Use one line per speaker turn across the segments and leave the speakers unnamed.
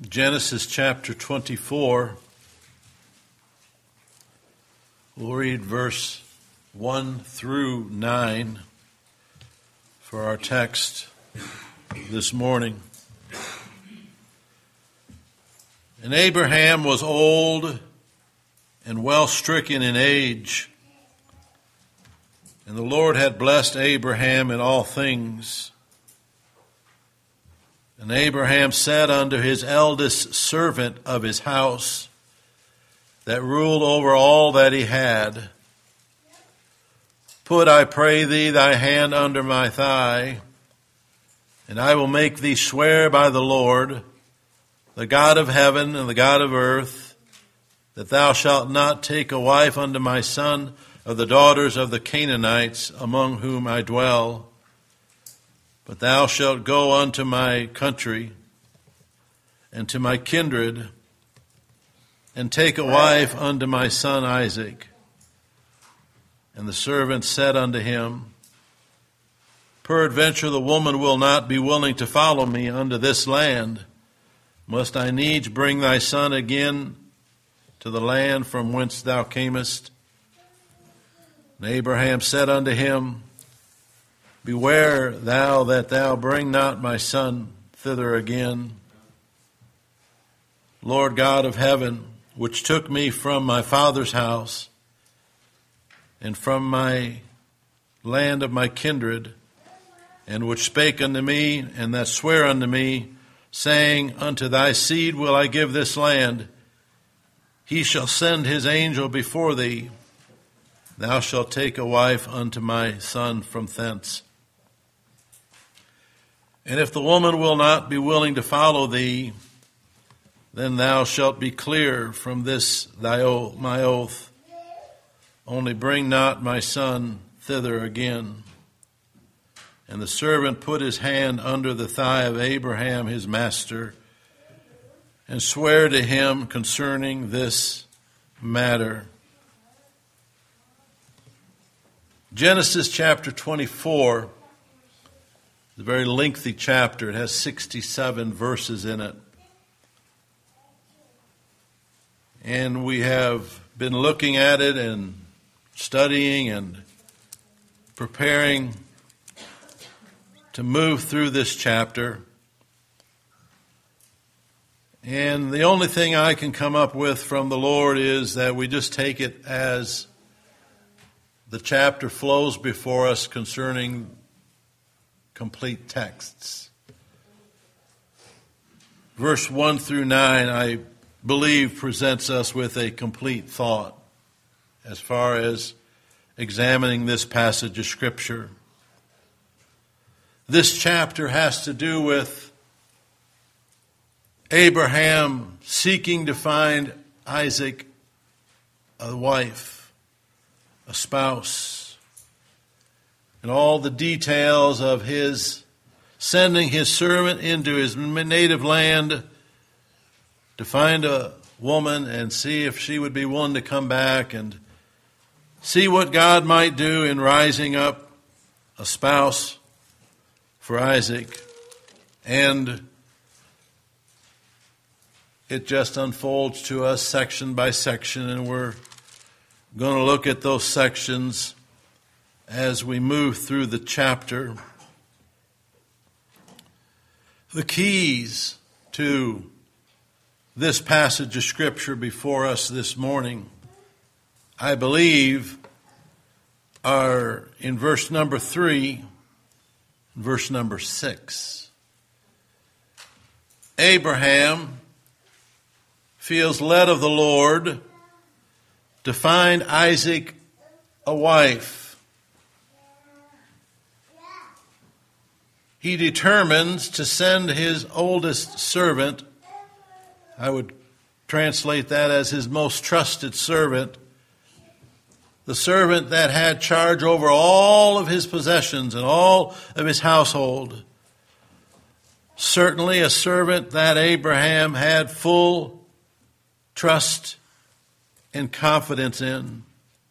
Genesis chapter 24. We'll read verse 1 through 9 for our text this morning. And Abraham was old and well stricken in age, and the Lord had blessed Abraham in all things. And Abraham said unto his eldest servant of his house, that ruled over all that he had, Put, I pray thee, thy hand under my thigh, and I will make thee swear by the Lord, the God of heaven and the God of earth, that thou shalt not take a wife unto my son of the daughters of the Canaanites among whom I dwell, but thou shalt go unto my country and to my kindred, and take a wife unto my son Isaac. And the servant said unto him, Peradventure the woman will not be willing to follow me unto this land. Must I needs bring thy son again to the land from whence thou camest? And Abraham said unto him, Beware thou that thou bring not my son thither again. Lord God of heaven, which took me from my father's house and from my land of my kindred, and which spake unto me, and that sware unto me, saying, Unto thy seed will I give this land. He shall send his angel before thee. Thou shalt take a wife unto my son from thence. And if the woman will not be willing to follow thee, then thou shalt be clear from this my oath. Only bring not my son thither again. And the servant put his hand under the thigh of Abraham his master, and sware to him concerning this matter. Genesis chapter 24 is a very lengthy chapter. It has 67 verses in it. And we have been looking at it and studying and preparing to move through this chapter. And the only thing I can come up with from the Lord is that we just take it as the chapter flows before us concerning complete texts. Verse 1 through 9, I believe, presents us with a complete thought as far as examining this passage of Scripture. This chapter has to do with Abraham seeking to find Isaac a wife, a spouse, and all the details of his sending his servant into his native land to find a woman and see if she would be willing to come back and see what God might do in rising up a spouse for Isaac. And it just unfolds to us section by section, and we're going to look at those sections as we move through the chapter. The keys to this passage of Scripture before us this morning, I believe, are in verse number 3, verse number 6. Abraham feels led of the Lord to find Isaac a wife. He determines to send his oldest servant, I would translate that as his most trusted servant, the servant that had charge over all of his possessions and all of his household. Certainly a servant that Abraham had full trust and confidence in.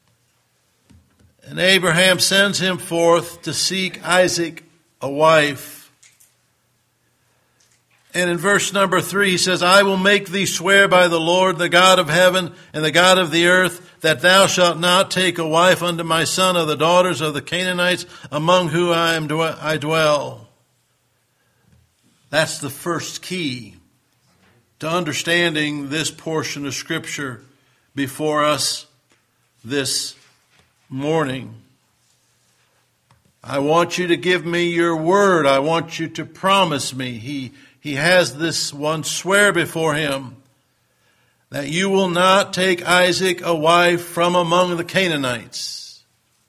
And Abraham sends him forth to seek Isaac a wife. And in verse number 3, he says, I will make thee swear by the Lord, the God of heaven and the God of the earth, that thou shalt not take a wife unto my son of the daughters of the Canaanites, among whom I dwell. That's the first key to understanding this portion of Scripture before us this morning. I want you to give me your word. I want you to promise me. He has this one swear before him that you will not take Isaac a wife from among the Canaanites.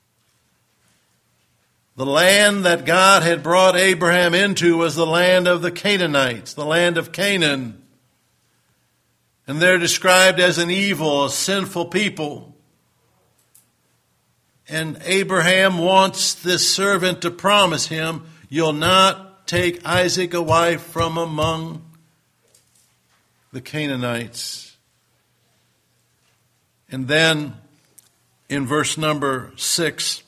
The land that God had brought Abraham into was the land of the Canaanites, the land of Canaan. And they're described as an evil, a sinful people. And Abraham wants this servant to promise him, you'll not take Isaac a wife from among the Canaanites. And then in verse number 6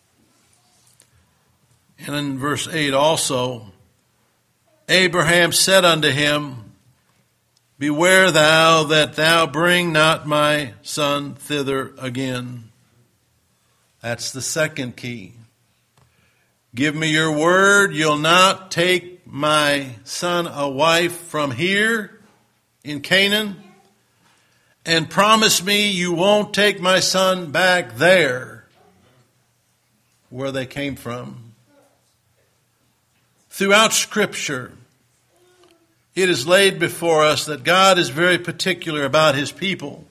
and in verse 8 also, Abraham said unto him, beware thou that thou bring not my son thither again. That's the second key. Give me your word, you'll not take my son a wife from here in Canaan, and promise me you won't take my son back there where they came from. Throughout Scripture, it is laid before us that God is very particular about his people,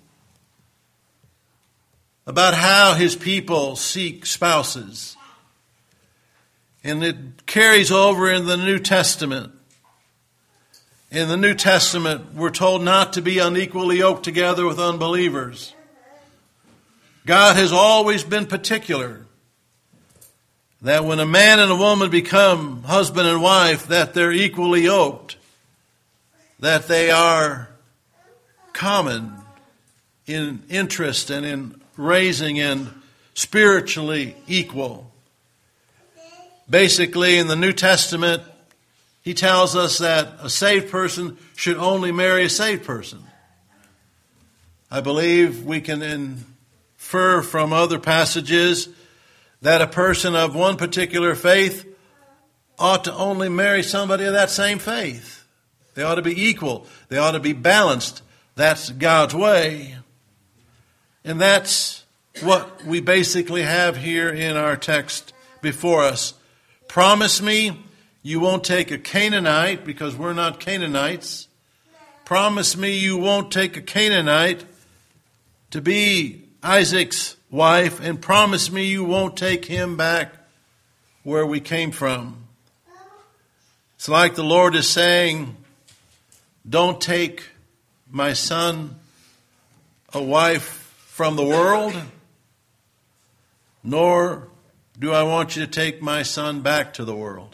about how his people seek spouses. And it carries over in the New Testament. In the New Testament, we're told not to be unequally yoked together with unbelievers. God has always been particular that when a man and a woman become husband and wife, that they're equally yoked, that they are common in interest and in raising and spiritually equal. Basically, in the New Testament, he tells us that a saved person should only marry a saved person. I believe we can infer from other passages that a person of one particular faith ought to only marry somebody of that same faith. They ought to be equal. They ought to be balanced. That's God's way. And that's what we basically have here in our text before us. Promise me you won't take a Canaanite, because we're not Canaanites. Promise me you won't take a Canaanite to be Isaac's wife, and promise me you won't take him back where we came from. It's like the Lord is saying, don't take my son a wife from the world, nor do I want you to take my son back to the world.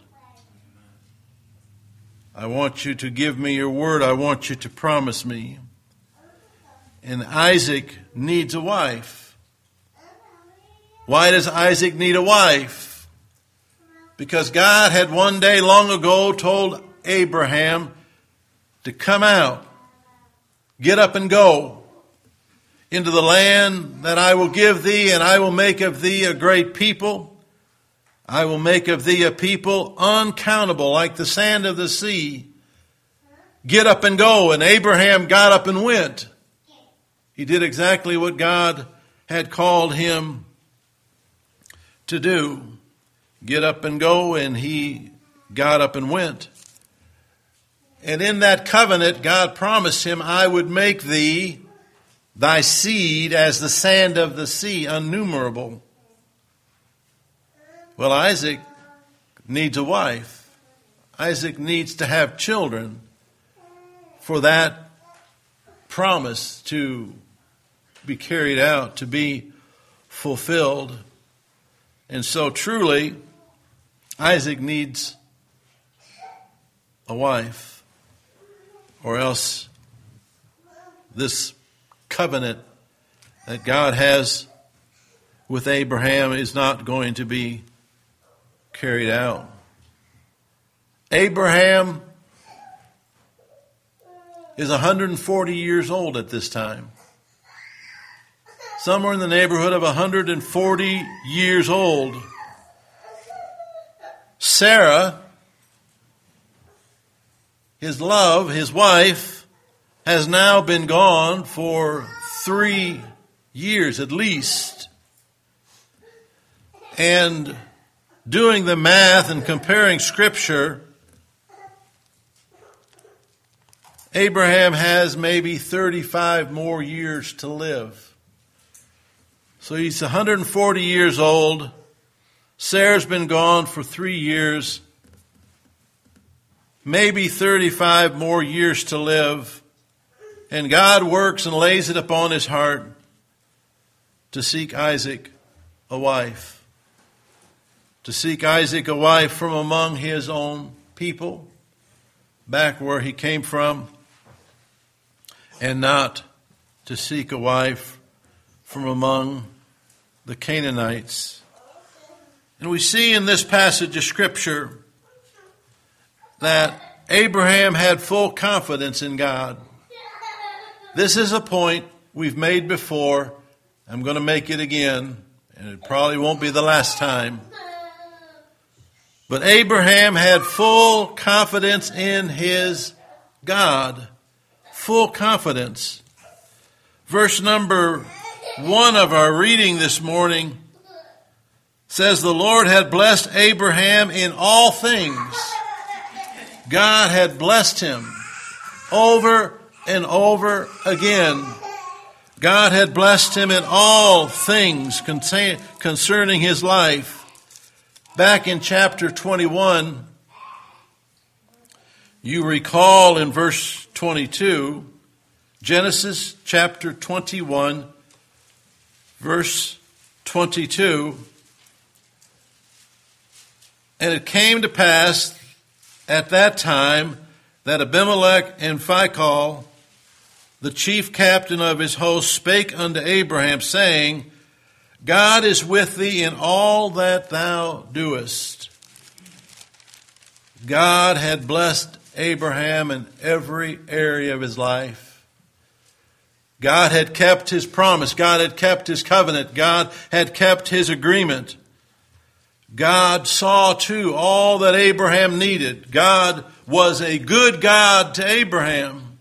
I want you to give me your word. I want you to promise me. And Isaac needs a wife. Why does Isaac need a wife? Because God had one day long ago told Abraham to come out, get up and go into the land that I will give thee, and I will make of thee a great people. I will make of thee a people uncountable, like the sand of the sea. Get up and go. And Abraham got up and went. He did exactly what God had called him to do. Get up and go, and he got up and went. And in that covenant, God promised him, I would make thee, thy seed, as the sand of the sea, innumerable. Well, Isaac needs a wife. Isaac needs to have children for that promise to be carried out, to be fulfilled. And so truly, Isaac needs a wife, or else this covenant that God has with Abraham is not going to be carried out. Abraham is 140 years old at this time. Somewhere in the neighborhood of 140 years old. Sarah, his wife, has now been gone for 3 years at least. And doing the math and comparing Scripture, Abraham has maybe 35 more years to live. So he's 140 years old. Sarah's been gone for 3 years. Maybe 35 more years to live. And God works and lays it upon his heart to seek Isaac a wife. To seek Isaac a wife from among his own people, back where he came from. And not to seek a wife from among the Canaanites. And we see in this passage of Scripture that Abraham had full confidence in God. This is a point we've made before. I'm going to make it again, and it probably won't be the last time. But Abraham had full confidence in his God. Full confidence. Verse number 1 of our reading this morning says, the Lord had blessed Abraham in all things. God had blessed him over and over again. God had blessed him in all things concerning his life. Back in chapter 21, you recall in verse 22, Genesis chapter 21, verse 22, and it came to pass at that time that Abimelech and Phicol, the chief captain of his host, spake unto Abraham, saying, God is with thee in all that thou doest. God had blessed Abraham in every area of his life. God had kept his promise. God had kept his covenant. God had kept his agreement. God saw to all that Abraham needed. God was a good God to Abraham.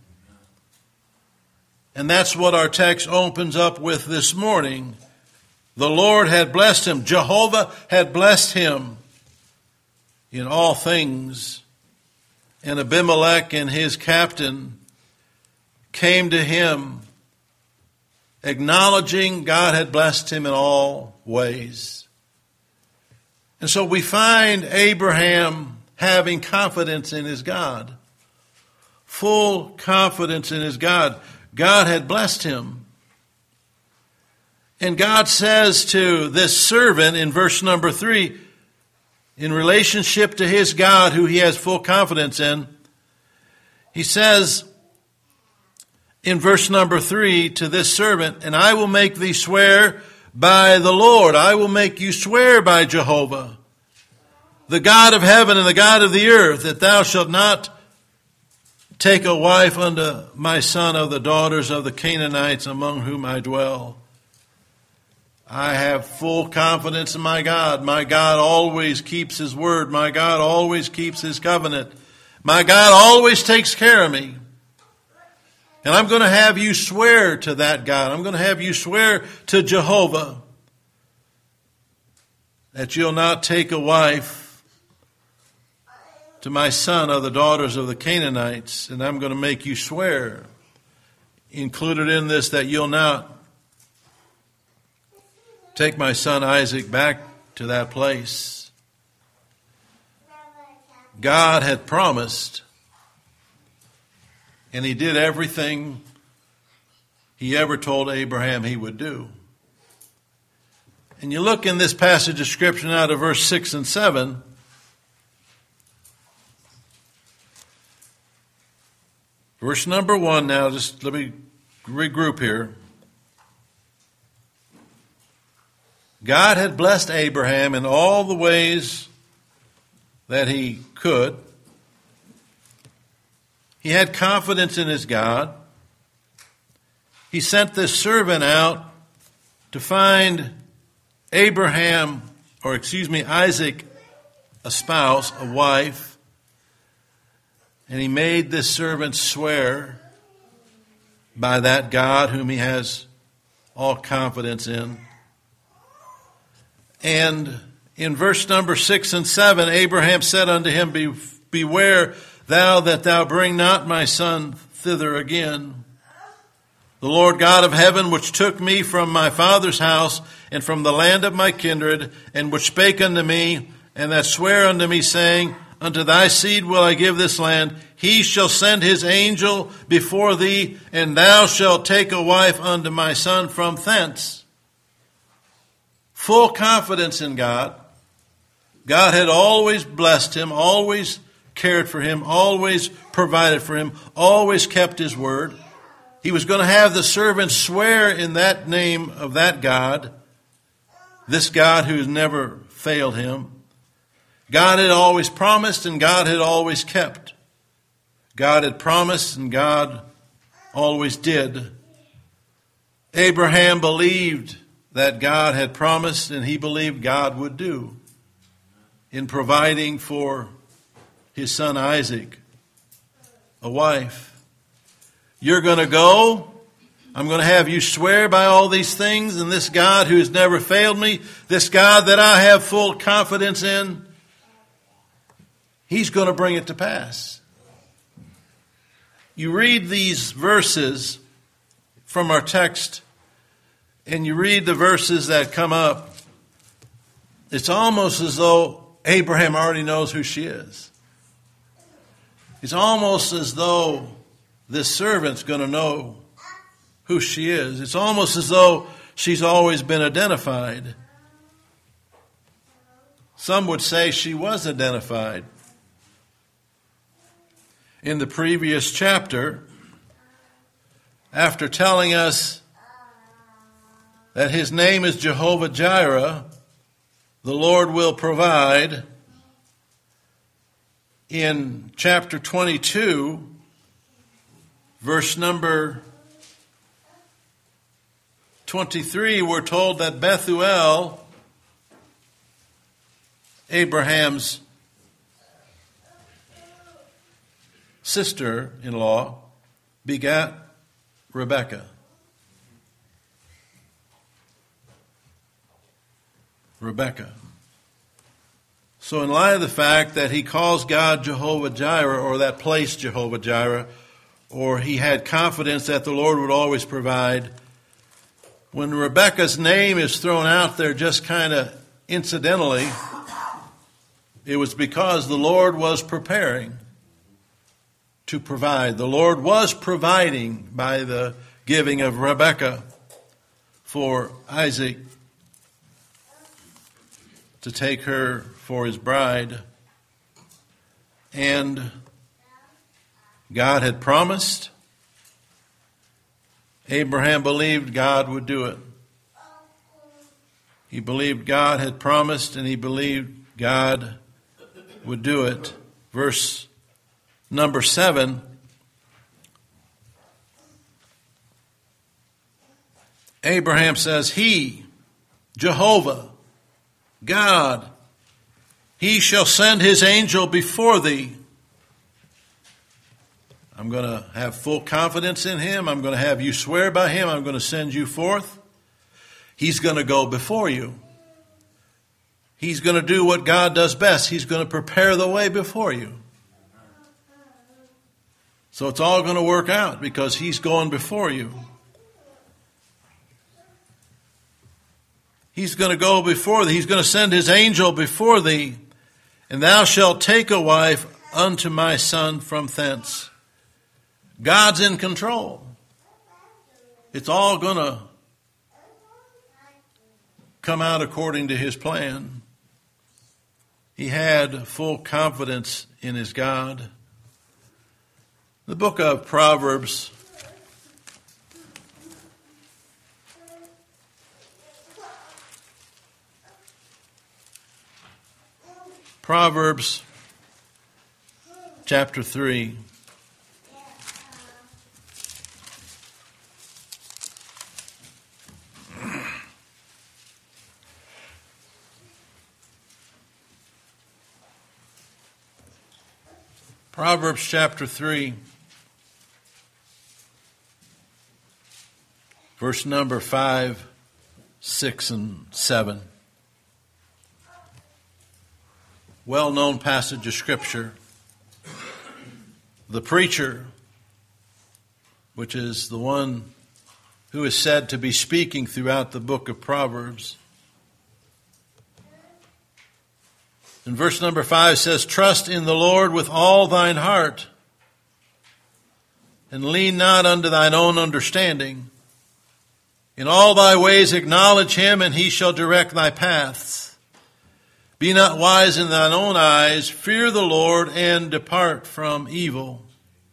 And that's what our text opens up with this morning. The Lord had blessed him. Jehovah had blessed him in all things. And Abimelech and his captain came to him, acknowledging God had blessed him in all ways. And so we find Abraham having confidence in his God. Full confidence in his God. God had blessed him. And God says to this servant in verse number 3, in relationship to his God who he has full confidence in, he says in verse number 3 to this servant, and I will make thee swear by the Lord. I will make you swear by Jehovah, the God of heaven and the God of the earth, that thou shalt not take a wife unto my son of the daughters of the Canaanites among whom I dwell. I have full confidence in my God. My God always keeps his word. My God always keeps his covenant. My God always takes care of me. And I'm going to have you swear to that God. I'm going to have you swear to Jehovah that you'll not take a wife to my son of the daughters of the Canaanites. And I'm going to make you swear, included in this, that you'll not take my son Isaac back to that place. God had promised, and he did everything he ever told Abraham he would do. And you look in this passage of Scripture now to verse 6 and 7. Verse number 1 now, just let me regroup here. God had blessed Abraham in all the ways that he could. He had confidence in his God. He sent this servant out to find Isaac, a spouse, a wife. And he made this servant swear by that God whom he has all confidence in. And in verse number 6 and 7, Abraham said unto him, Beware thou that thou bring not my son thither again. The Lord God of heaven, which took me from my father's house and from the land of my kindred, and which spake unto me, and that sware unto me, saying, Unto thy seed will I give this land, he shall send his angel before thee, and thou shalt take a wife unto my son from thence. Full confidence in God. God had always blessed him, always cared for him, always provided for him, always kept his word. He was going to have the servant swear in that name of that God, this God who's never failed him. God had always promised and God had always kept. God had promised and God always did. Abraham believed that God had promised and he believed God would do in providing for his son Isaac a wife. You're going to go. I'm going to have you swear by all these things, and this God who has never failed me, this God that I have full confidence in, he's going to bring it to pass. You read these verses from our text, and you read the verses that come up, it's almost as though Abraham already knows who she is. It's almost as though this servant's going to know who she is. It's almost as though she's always been identified. Some would say she was identified. In the previous chapter, after telling us that his name is Jehovah Jireh, the Lord will provide, in chapter 22, verse number 23, we're told that Bethuel, Abraham's sister-in-law, begat Rebekah. So in light of the fact that he calls God Jehovah Jireh, or that place Jehovah Jireh, or he had confidence that the Lord would always provide, when Rebekah's name is thrown out there just kind of incidentally, it was because the Lord was preparing to provide. The Lord was providing by the giving of Rebekah for Isaac to take her for his bride. And God had promised. Abraham believed God would do it. He believed God had promised, and he believed God would do it. Verse number 7. Abraham says, He, Jehovah, God, He shall send His angel before thee. I'm going to have full confidence in Him. I'm going to have you swear by Him. I'm going to send you forth. He's going to go before you. He's going to do what God does best. He's going to prepare the way before you. So it's all going to work out because He's going before you. He's going to go before thee. He's going to send His angel before thee. And thou shalt take a wife unto my son from thence. God's in control. It's all going to come out according to His plan. He had full confidence in his God. The book of Proverbs, chapter 3. Proverbs chapter 3, verse number 5, 6, and 7. Well-known passage of Scripture. The preacher, which is the one who is said to be speaking throughout the book of Proverbs. And verse number 5 says, "Trust in the Lord with all thine heart, and lean not unto thine own understanding. In all thy ways acknowledge him, and he shall direct thy paths. Be not wise in thine own eyes, fear the Lord, and depart from evil."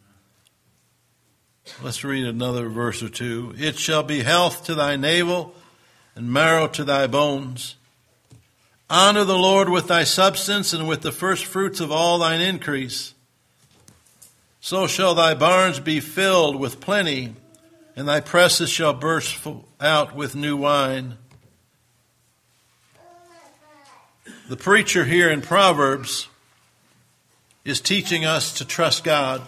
Let's read another verse or two. "It shall be health to thy navel, and marrow to thy bones. Honor the Lord with thy substance, and with the first fruits of all thine increase. So shall thy barns be filled with plenty, and thy presses shall burst out with new wine." The preacher here in Proverbs is teaching us to trust God.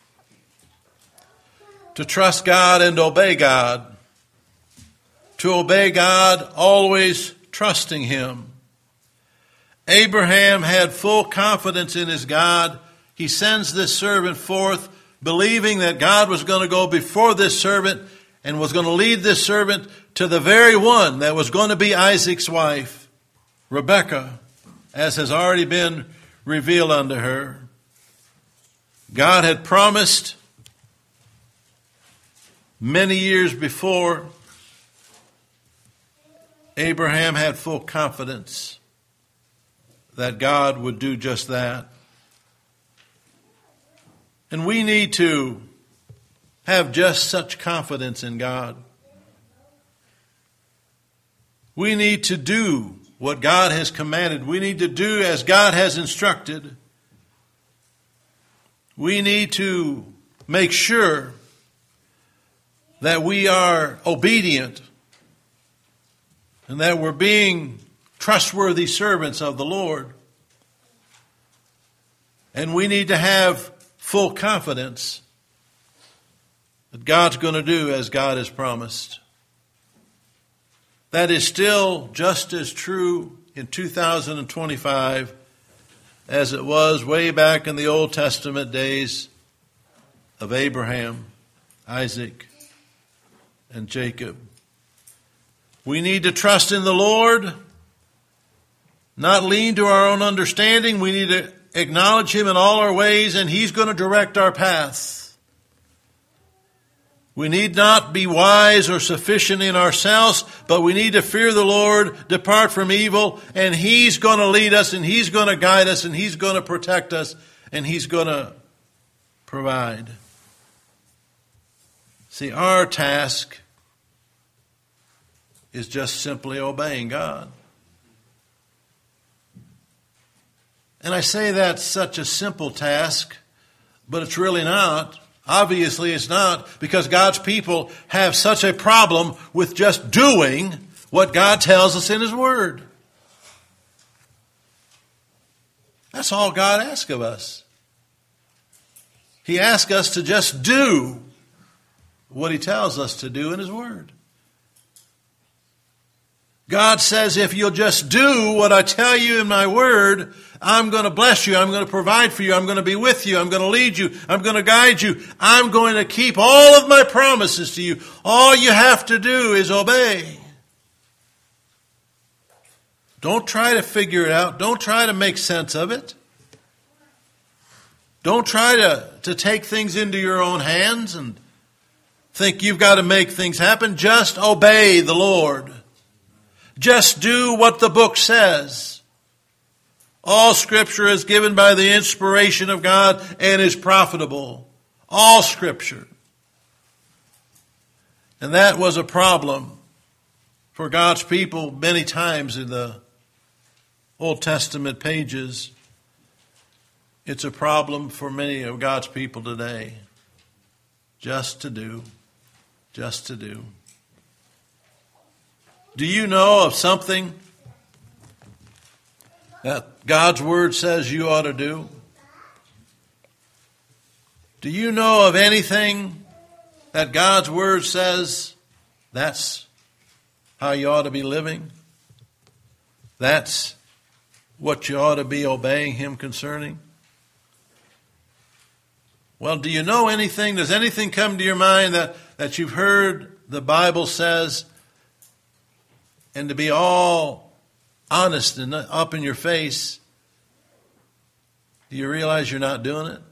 To trust God and obey God. To obey God, always trusting him. Abraham had full confidence in his God. He sends this servant forth, believing that God was going to go before this servant and was going to lead this servant to the very one that was going to be Isaac's wife, Rebekah, as has already been revealed unto her. God had promised many years before. Abraham had full confidence that God would do just that. And we need to have just such confidence in God. We need to do what God has commanded. We need to do as God has instructed. We need to make sure that we are obedient and that we're being trustworthy servants of the Lord. And we need to have full confidence that God's going to do as God has promised. That is still just as true in 2025 as it was way back in the Old Testament days of Abraham, Isaac, and Jacob. We need to trust in the Lord, not lean to our own understanding. We need to acknowledge him in all our ways, and he's going to direct our paths. We need not be wise or sufficient in ourselves, but we need to fear the Lord, depart from evil, and he's going to lead us, and he's going to guide us, and he's going to protect us, and he's going to provide. See, our task is just simply obeying God. And I say that's such a simple task, but it's really not. Obviously it's not, because God's people have such a problem with just doing what God tells us in his word. That's all God asks of us. He asks us to just do what he tells us to do in his word. God says, if you'll just do what I tell you in my word, I'm going to bless you. I'm going to provide for you. I'm going to be with you. I'm going to lead you. I'm going to guide you. I'm going to keep all of my promises to you. All you have to do is obey. Don't try to figure it out. Don't try to make sense of it. Don't try to take things into your own hands and think you've got to make things happen. Just obey the Lord. Just do what the book says. All Scripture is given by the inspiration of God and is profitable. All Scripture. And that was a problem for God's people many times in the Old Testament pages. It's a problem for many of God's people today. Just to do. Just to do. Do you know of something that God's word says you ought to do? Do you know of anything that God's Word says that's how you ought to be living? That's what you ought to be obeying Him concerning? Well, do you know anything? Does anything come to your mind that you've heard the Bible says, and to be all honest and up in your face, do you realize you're not doing it?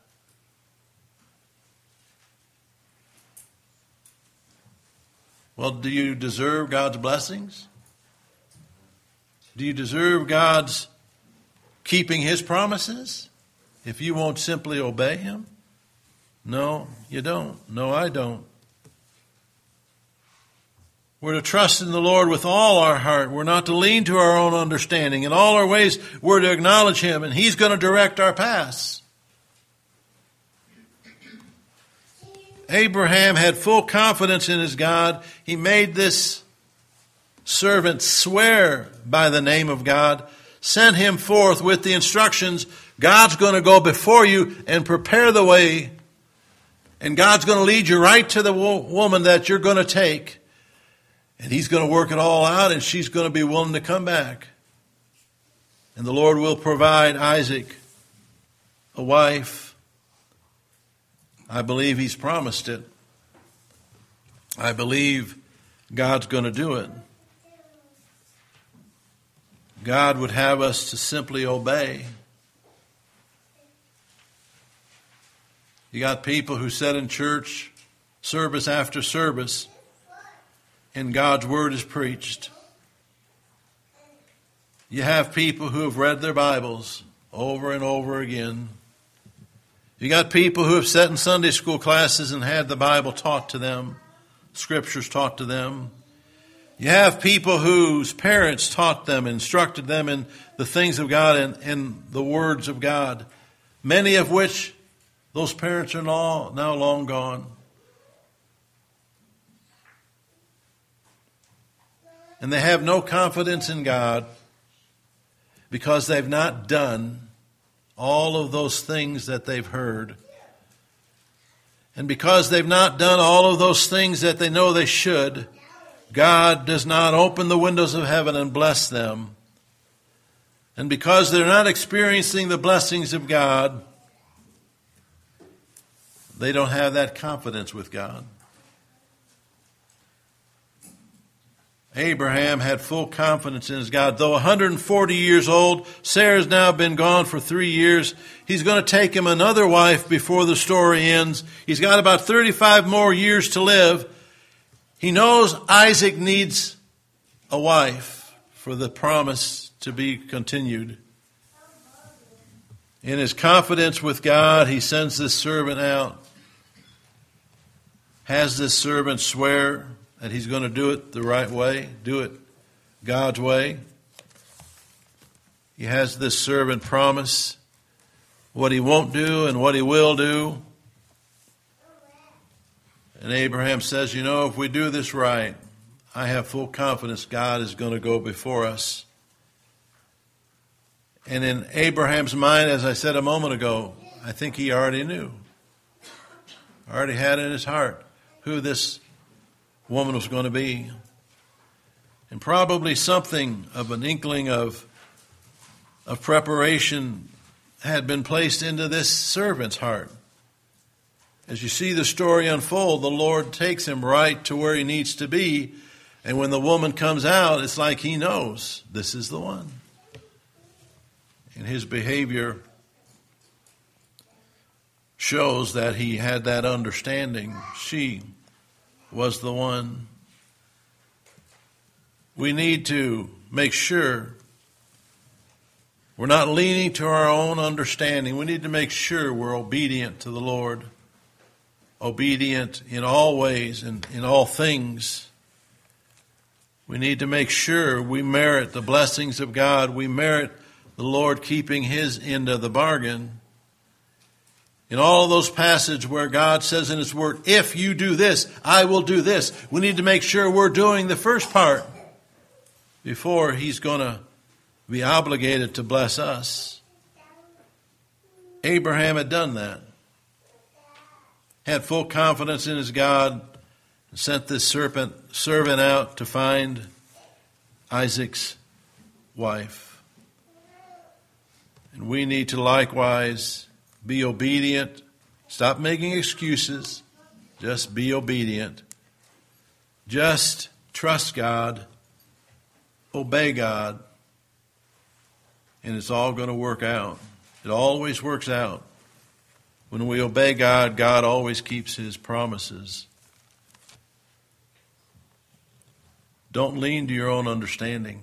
Well, do you deserve God's blessings? Do you deserve God's keeping His promises if you won't simply obey Him? No, you don't. No, I don't. We're to trust in the Lord with all our heart. We're not to lean to our own understanding. In all our ways, we're to acknowledge Him, and He's going to direct our paths. Abraham had full confidence in his God. He made this servant swear by the name of God, sent him forth with the instructions, God's going to go before you and prepare the way, and God's going to lead you right to the woman that you're going to take, and He's going to work it all out, and she's going to be willing to come back. And the Lord will provide Isaac a wife. I believe He's promised it. I believe God's going to do it. God would have us to simply obey. You got people who sit in church service after service and God's Word is preached. You have people who have read their Bibles over and over again. You got people who have sat in Sunday school classes and had the Bible taught to them, Scriptures taught to them. You have people whose parents taught them, instructed them in the things of God and the words of God, many of which those parents are now long gone. And they have no confidence in God because they've not done all of those things that they've heard. And because they've not done all of those things that they know they should, God does not open the windows of heaven and bless them. And because they're not experiencing the blessings of God, they don't have that confidence with God. Abraham had full confidence in his God. Though 140 years old, Sarah's now been gone for 3 years. He's going to take him another wife before the story ends. He's got about 35 more years to live. He knows Isaac needs a wife for the promise to be continued. In his confidence with God, he sends this servant out, has this servant swear that he's going to do it the right way, do it God's way. He has this servant promise what he won't do and what he will do. And Abraham says, you know, if we do this right, I have full confidence God is going to go before us. And in Abraham's mind, as I said a moment ago, I think he already knew, already had in his heart who this woman was going to be. And probably something of an inkling of preparation had been placed into this servant's heart. As you see the story unfold, the Lord takes him right to where he needs to be. And when the woman comes out, it's like he knows this is the one. And his behavior shows that he had that understanding. She was the one. We need to make sure we're not leaning to our own understanding. We need to make sure we're obedient to the Lord. Obedient in all ways and in all things. We need to make sure we merit the blessings of God. We merit the Lord keeping His end of the bargain. In all of those passages where God says in His Word, if you do this, I will do this. We need to make sure we're doing the first part before He's going to be obligated to bless us. Abraham had done that. had full confidence in his God, and sent this servant out to find Isaac's wife. And we need to likewise be obedient. Stop making excuses. Just be obedient. Just trust God. Obey God. And it's all going to work out. It always works out. When we obey God, God always keeps his promises. Don't lean to your own understanding.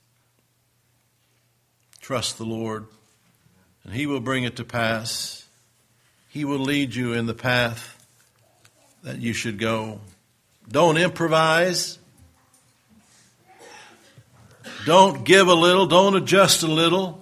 Trust the Lord, and he will bring it to pass. He will lead you in the path that you should go. Don't improvise. Don't give a little. Don't adjust a little.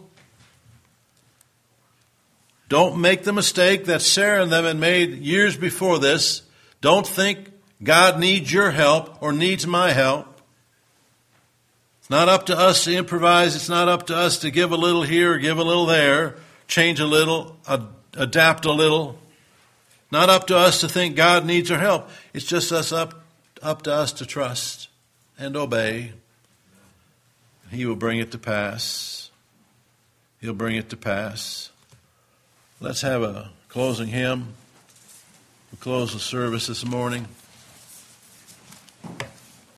Don't make the mistake that Sarah and them had made years before this. Don't think God needs your help or needs my help. It's not up to us to improvise. It's not up to us to give a little here, give a little there, change a little, adapt a little. Not up to us to think God needs our help. It's just up to us to trust and obey. He will bring it to pass. He'll bring it to pass. Let's have a closing hymn. We'll close the service this morning.